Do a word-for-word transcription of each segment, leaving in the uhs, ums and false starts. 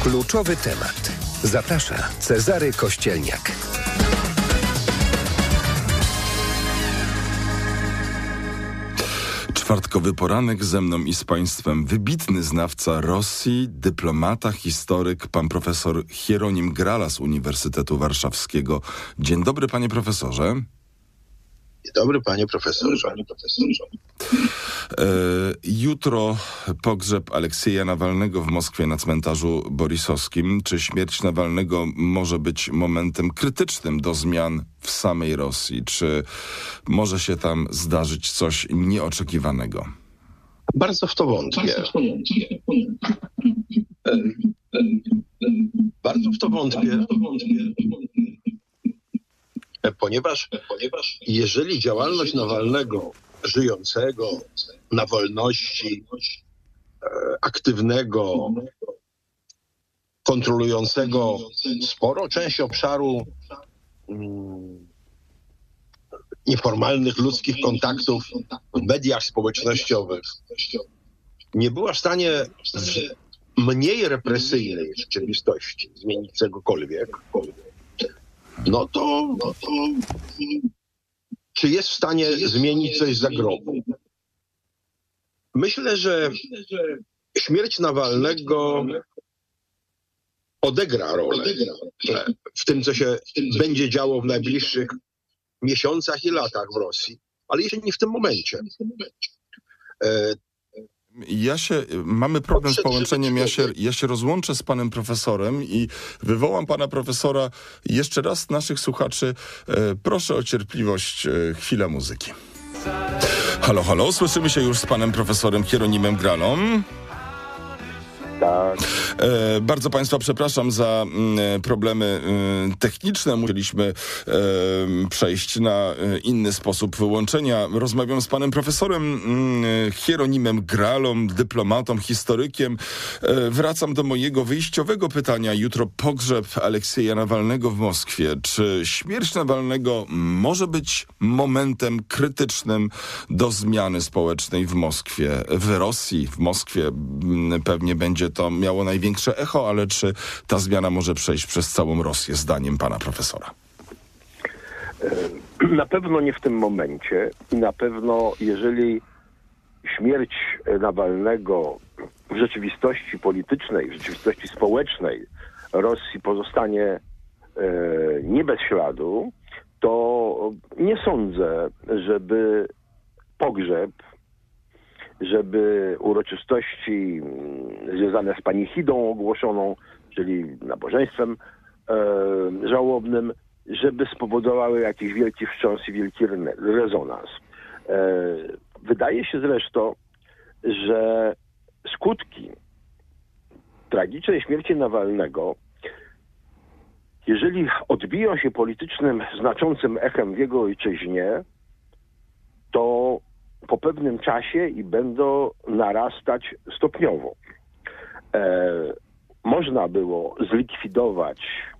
Kluczowy temat. Zaprasza Cezary Kościelniak. Czwartkowy poranek ze mną i z Państwem wybitny znawca Rosji, dyplomata, historyk, pan profesor Hieronim Grala z Uniwersytetu Warszawskiego. Dzień dobry, panie profesorze. Dzień dobry, panie profesorze. Panie profesorze. E, jutro pogrzeb Aleksieja Nawalnego w Moskwie na cmentarzu borisowskim. Czy śmierć Nawalnego może być momentem krytycznym do zmian w samej Rosji? Czy może się tam zdarzyć coś nieoczekiwanego? Bardzo w to wątpię. Bardzo w to wątpię. Ponieważ, ponieważ jeżeli działalność Nawalnego, żyjącego na wolności, aktywnego, kontrolującego sporą część obszaru mm, nieformalnych ludzkich kontaktów w mediach społecznościowych, nie była w stanie w mniej represyjnej rzeczywistości zmienić czegokolwiek, no to, no to czy jest w stanie zmienić coś za grobu? Myślę, że śmierć Nawalnego odegra rolę w tym, co się będzie działo w najbliższych miesiącach i latach w Rosji, ale jeszcze nie w tym momencie. Ja się, mamy problem z połączeniem, ja się, ja się rozłączę z panem profesorem i wywołam pana profesora jeszcze raz naszych słuchaczy. E, proszę o cierpliwość, e, chwila muzyki. Halo, halo, słyszymy się już z panem profesorem Hieronimem Gralą. Tak. E, bardzo państwa przepraszam za m, problemy m, techniczne. Musieliśmy e, przejść na e, inny sposób wyłączenia. Rozmawiam z panem profesorem m, Hieronimem Gralą, dyplomatą, historykiem. E, wracam do mojego wyjściowego pytania. Jutro pogrzeb Aleksieja Nawalnego w Moskwie. Czy śmierć Nawalnego może być momentem krytycznym do zmiany społecznej w Moskwie, w Rosji, w Moskwie? M, pewnie będzie to miało największe echo, ale czy ta zmiana może przejść przez całą Rosję, zdaniem pana profesora? Na pewno nie w tym momencie i na pewno jeżeli śmierć Nawalnego w rzeczywistości politycznej, w rzeczywistości społecznej Rosji pozostanie e, nie bez śladu, to nie sądzę, żeby pogrzeb, żeby uroczystości związane z panichidą ogłoszoną, czyli nabożeństwem e, żałobnym, żeby spowodowały jakiś wielki wstrząs i wielki rezonans. E, wydaje się zresztą, że skutki tragicznej śmierci Nawalnego, jeżeli odbiją się politycznym, znaczącym echem w jego ojczyźnie, to po pewnym czasie i będą narastać stopniowo. E, można było zlikwidować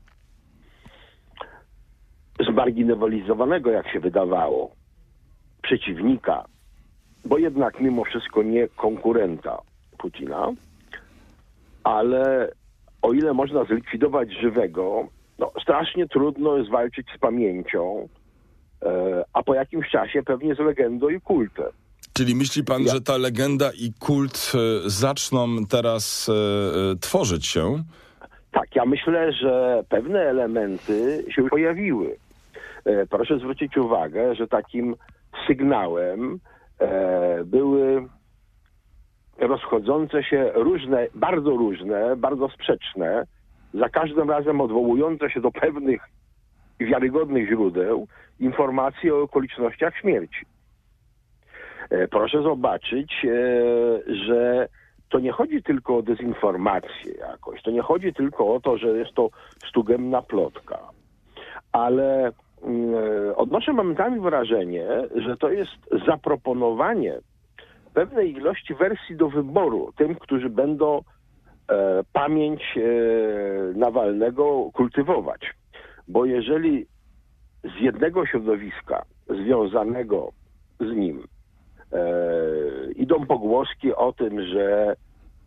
zmarginalizowanego, jak się wydawało, przeciwnika, bo jednak mimo wszystko nie konkurenta Putina, ale o ile można zlikwidować żywego, no strasznie trudno jest walczyć z pamięcią, a po jakimś czasie pewnie z legendą i kultem. Czyli myśli pan, ja... że ta legenda i kult e, zaczną teraz e, tworzyć się? Tak, ja myślę, że pewne elementy się już pojawiły. E, proszę zwrócić uwagę, że takim sygnałem e, były rozchodzące się różne, bardzo różne, bardzo sprzeczne, za każdym razem odwołujące się do pewnych wiarygodnych źródeł informacje o okolicznościach śmierci. E, proszę zobaczyć, e, że to nie chodzi tylko o dezinformację jakoś, to nie chodzi tylko o to, że jest to stugenna plotka, ale e, odnoszę momentami wrażenie, że to jest zaproponowanie pewnej ilości wersji do wyboru tym, którzy będą e, pamięć e, Nawalnego kultywować. Bo jeżeli z jednego środowiska związanego z nim e, idą pogłoski o tym, że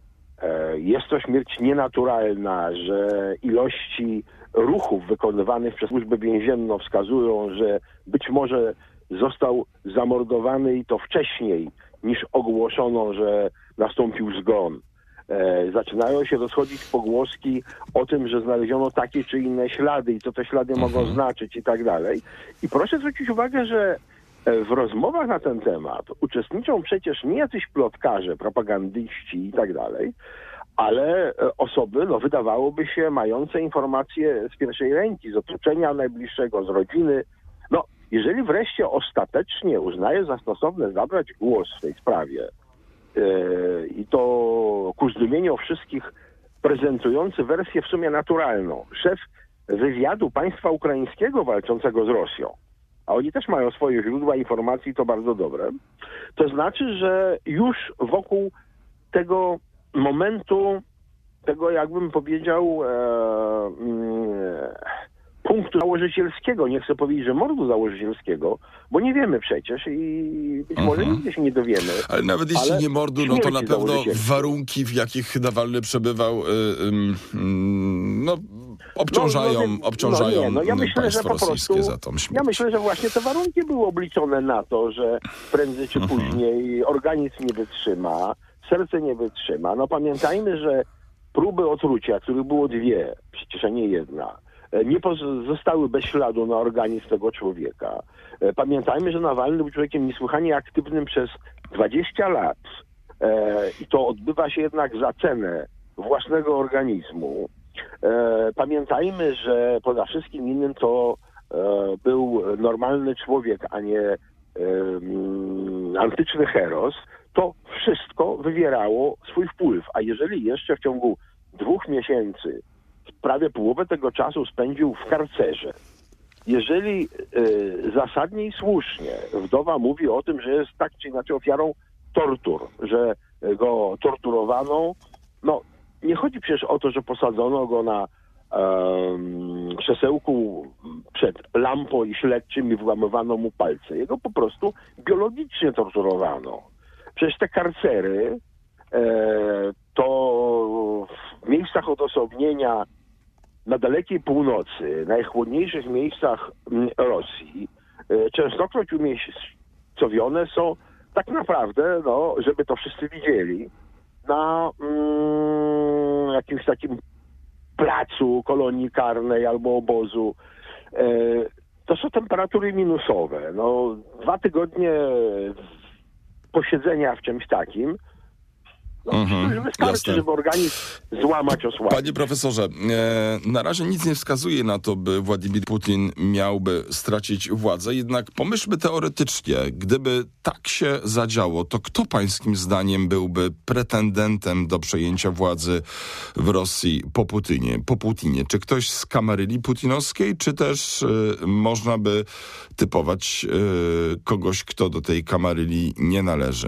jest to śmierć nienaturalna, że ilości ruchów wykonywanych przez służbę więzienną wskazują, że być może został zamordowany i to wcześniej niż ogłoszono, że nastąpił zgon. E, zaczynają się rozchodzić pogłoski o tym, że znaleziono takie czy inne ślady i co te ślady mhm. mogą znaczyć i tak dalej. I proszę zwrócić uwagę, że w rozmowach na ten temat uczestniczą przecież nie jacyś plotkarze, propagandyści i tak dalej, ale osoby, no wydawałoby się, mające informacje z pierwszej ręki, z otoczenia najbliższego, z rodziny. No, jeżeli wreszcie ostatecznie uznaje za stosowne zabrać głos w tej sprawie yy, i to ku zdumieniu wszystkich prezentujący wersję w sumie naturalną, szef wywiadu państwa ukraińskiego walczącego z Rosją, a oni też mają swoje źródła informacji, to bardzo dobre, to znaczy, że już wokół tego momentu, tego jakbym powiedział e, e, punktu założycielskiego, nie chcę powiedzieć, że mordu założycielskiego, bo nie wiemy przecież i być może Mhm. nigdy się nie dowiemy. Ale nawet jeśli ale nie mordu, no to na śmierci pewno założycielskiej. warunki, w jakich Nawalny przebywał, y, y, y, no obciążają, No, no, obciążają no nie, no ja myślę, państwo że po rosyjskie prostu, za tą śmierć. ja myślę, że właśnie te warunki były obliczone na to, że prędzej czy Mhm. później organizm nie wytrzyma, serce nie wytrzyma. No pamiętajmy, że próby otrucia, których było dwie, przecież nie jedna, nie pozostały bez śladu na organizm tego człowieka. Pamiętajmy, że Nawalny był człowiekiem niesłychanie aktywnym przez dwadzieścia lat e, i to odbywa się jednak za cenę własnego organizmu. E, pamiętajmy, że poza wszystkim innym to e, był normalny człowiek, a nie e, m, antyczny heros. To wszystko wywierało swój wpływ. A jeżeli jeszcze w ciągu dwóch miesięcy prawie połowę tego czasu spędził w karcerze, jeżeli y, zasadnie i słusznie wdowa mówi o tym, że jest tak czy inaczej ofiarą tortur, że go torturowano, no nie chodzi przecież o to, że posadzono go na um, krzesełku przed lampą i śledczym i wyłamywano mu palce. Jego po prostu biologicznie torturowano. Przecież te karcery e, to w miejscach odosobnienia na dalekiej północy, najchłodniejszych miejscach Rosji, e, częstokroć umiejscowione są tak naprawdę, no, żeby to wszyscy widzieli, na mm, jakimś takim placu kolonii karnej albo obozu. E, to są temperatury minusowe. No, dwa tygodnie posiedzenia w czymś takim, no, Mhm, już wystarczy, jasne. żeby organizm złamać, osłabić. Panie profesorze, e, na razie nic nie wskazuje na to, by Władimir Putin miałby stracić władzę, jednak pomyślmy teoretycznie, gdyby tak się zadziało, to kto pańskim zdaniem byłby pretendentem do przejęcia władzy w Rosji po Putinie? Po Putinie? Czy ktoś z kamaryli putinowskiej, czy też e, można by typować e, kogoś, kto do tej kamaryli nie należy?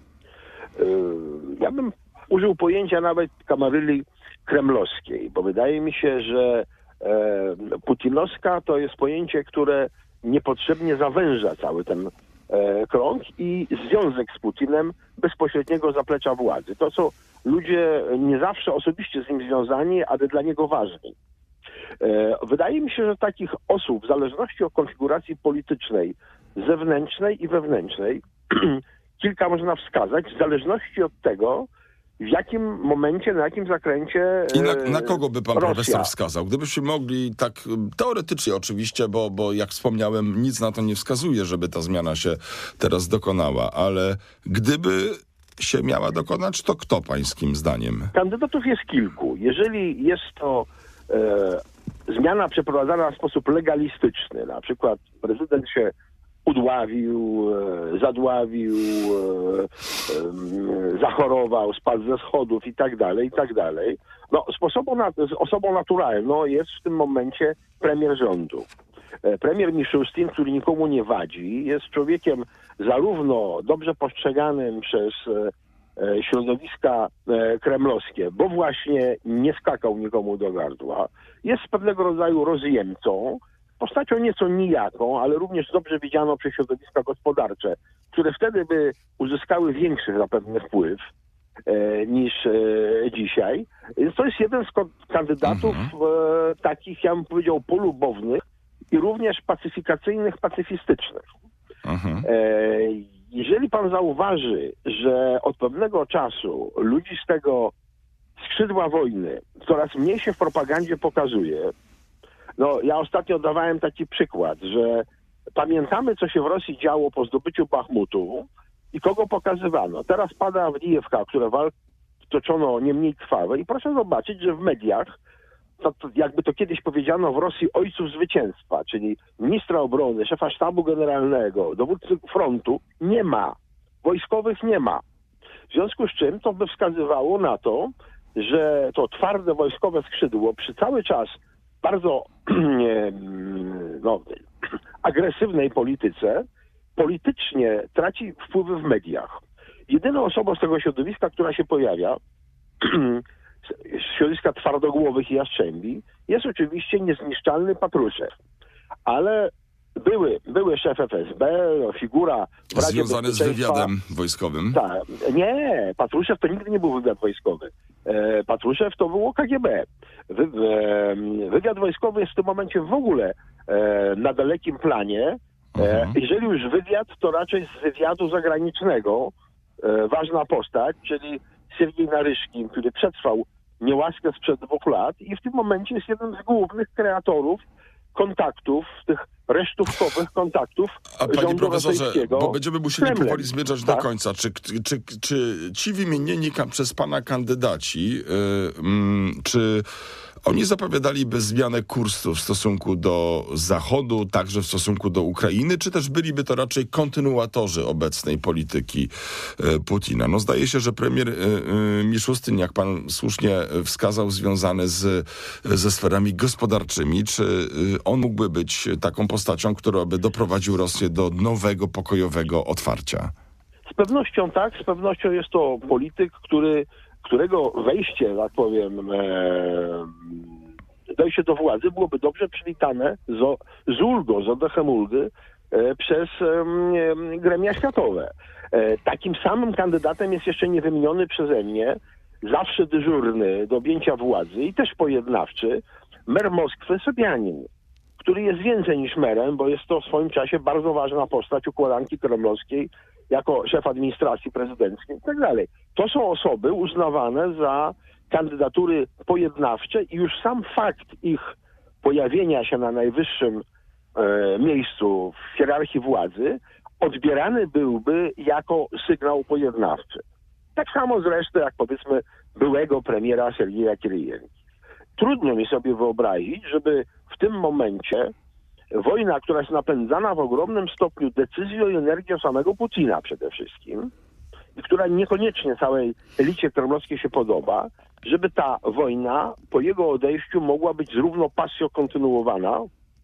Ja bym użył pojęcia nawet kamaryli kremlowskiej, bo wydaje mi się, że e, putinowska to jest pojęcie, które niepotrzebnie zawęża cały ten e, krąg i związek z Putinem bezpośredniego zaplecza władzy. To są ludzie nie zawsze osobiście z nim związani, ale dla niego ważni. E, wydaje mi się, że takich osób, w zależności od konfiguracji politycznej, zewnętrznej i wewnętrznej, kilka można wskazać, w zależności od tego, w jakim momencie, na jakim zakręcie I na, na kogo by pan Rosja. profesor wskazał? Gdybyśmy mogli tak teoretycznie oczywiście, bo, bo jak wspomniałem, nic na to nie wskazuje, żeby ta zmiana się teraz dokonała, ale gdyby się miała dokonać, to kto pańskim zdaniem? Kandydatów jest kilku. Jeżeli jest to e, zmiana przeprowadzana w sposób legalistyczny, na przykład prezydent się udławił, e, zadławił, e, e, zachorował, spadł ze schodów i tak dalej, i tak dalej. No, sposobą na, z osobą naturalną jest w tym momencie premier rządu. E, premier Miszustin, który nikomu nie wadzi, jest człowiekiem zarówno dobrze postrzeganym przez e, e, środowiska e, kremlowskie, bo właśnie nie skakał nikomu do gardła, jest pewnego rodzaju rozjemcą, postacią nieco nijaką, ale również dobrze widzianą przez środowiska gospodarcze, które wtedy by uzyskały większy zapewne wpływ e, niż e, dzisiaj. Więc to jest jeden z ko- kandydatów Mhm. e, takich, ja bym powiedział, polubownych i również pacyfikacyjnych, pacyfistycznych. Mhm. E, jeżeli pan zauważy, że od pewnego czasu ludzi z tego skrzydła wojny coraz mniej się w propagandzie pokazuje, no ja ostatnio dawałem taki przykład, że pamiętamy, co się w Rosji działo po zdobyciu Bachmutu i kogo pokazywano. Teraz pada Awdijewka, które walk toczono nie mniej krwawe i proszę zobaczyć, że w mediach, to, to jakby to kiedyś powiedziano w Rosji, ojców zwycięstwa, czyli ministra obrony, szefa sztabu generalnego, dowódcy frontu, nie ma. Wojskowych nie ma. W związku z czym to by wskazywało na to, że to twarde wojskowe skrzydło przy cały czas bardzo no, agresywnej polityce politycznie traci wpływy w mediach. Jedyną osobą z tego środowiska, która się pojawia, z środowiska twardogłowych i jastrzębi, jest oczywiście niezniszczalny Patruszew. Ale były, były szef F S B, figura w Radzie Związany z Bezpieczeństwa. wywiadem wojskowym. Tak. Nie, Patruszew to nigdy nie był wywiad wojskowy. E, Patruszew to było K G B. Wy, e, wywiad wojskowy jest w tym momencie w ogóle e, na dalekim planie. E, Mhm. jeżeli już wywiad, to raczej z wywiadu zagranicznego e, ważna postać, czyli Siergiej Naryszkin, który przetrwał niełaskę sprzed dwóch lat i w tym momencie jest jednym z głównych kreatorów kontaktów, tych resztówkowych kontaktów A panie rządu profesorze, rosyjskiego bo będziemy musieli z Kremlem. powoli zmierzać Tak? do końca. Czy, czy, czy ci wymienieni ka- przez pana kandydaci, yy, mm, czy oni zapowiadaliby zmianę kursu w stosunku do Zachodu, także w stosunku do Ukrainy, czy też byliby to raczej kontynuatorzy obecnej polityki yy, Putina? No zdaje się, że premier yy, yy, Miszustyn, jak pan słusznie wskazał, związany z, ze sferami gospodarczymi, czy yy, on mógłby być taką postacią, która by doprowadził Rosję do nowego, pokojowego otwarcia? Z pewnością tak, z pewnością jest to polityk, który, którego wejście, tak powiem, e, dojście do władzy byłoby dobrze przywitane z, z ulgą, z oddechem ulgy e, przez e, gremia światowe. E, takim samym kandydatem jest jeszcze niewymieniony przeze mnie, zawsze dyżurny do objęcia władzy i też pojednawczy, mer Moskwy Sobjanin, który jest więcej niż merem, bo jest to w swoim czasie bardzo ważna postać układanki kremlowskiej, jako szef administracji prezydenckiej i tak dalej. To są osoby uznawane za kandydatury pojednawcze i już sam fakt ich pojawienia się na najwyższym e, miejscu w hierarchii władzy odbierany byłby jako sygnał pojednawczy. Tak samo zresztą jak powiedzmy byłego premiera Sergieja Kiryjenki. Trudno mi sobie wyobrazić, żeby w tym momencie wojna, która jest napędzana w ogromnym stopniu decyzją i energią samego Putina przede wszystkim i która niekoniecznie całej elicie kremlowskiej się podoba, żeby ta wojna po jego odejściu mogła być z równą pasją kontynuowana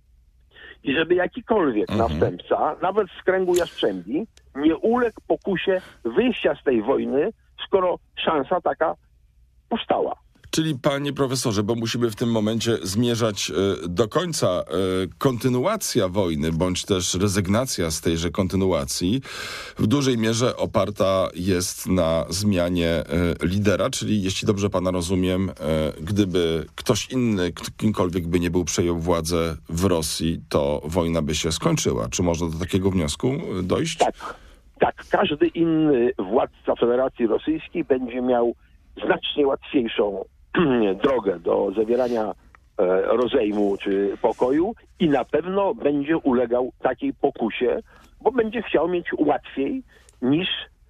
i żeby jakikolwiek Mhm. następca, nawet z kręgu jastrzębi, nie uległ pokusie wyjścia z tej wojny, skoro szansa taka powstała. Czyli panie profesorze, bo musimy w tym momencie zmierzać y, do końca, y, kontynuacja wojny, bądź też rezygnacja z tejże kontynuacji w dużej mierze oparta jest na zmianie y, lidera, czyli jeśli dobrze pana rozumiem, y, gdyby ktoś inny, k- kimkolwiek by nie był przejął władzę w Rosji, to wojna by się skończyła. Czy można do takiego wniosku y, dojść? Tak, tak. Każdy inny władca Federacji Rosyjskiej będzie miał znacznie łatwiejszą drogę do zawierania e, rozejmu czy pokoju i na pewno będzie ulegał takiej pokusie, bo będzie chciał mieć łatwiej niż,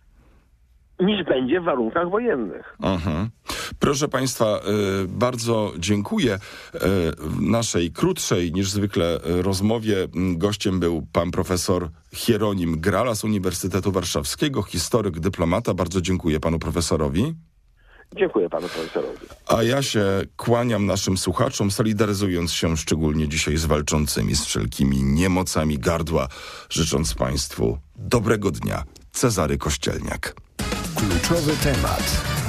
niż będzie w warunkach wojennych. Mhm. Proszę państwa, y, bardzo dziękuję. Y, w naszej krótszej niż zwykle y, rozmowie y, gościem był pan profesor Hieronim Grala z Uniwersytetu Warszawskiego, historyk, dyplomata. Bardzo dziękuję panu profesorowi. Dziękuję panu profesorowi. A ja się kłaniam naszym słuchaczom, solidaryzując się szczególnie dzisiaj z walczącymi z wszelkimi niemocami gardła, życząc państwu dobrego dnia. Cezary Kościelniak. Kluczowy temat.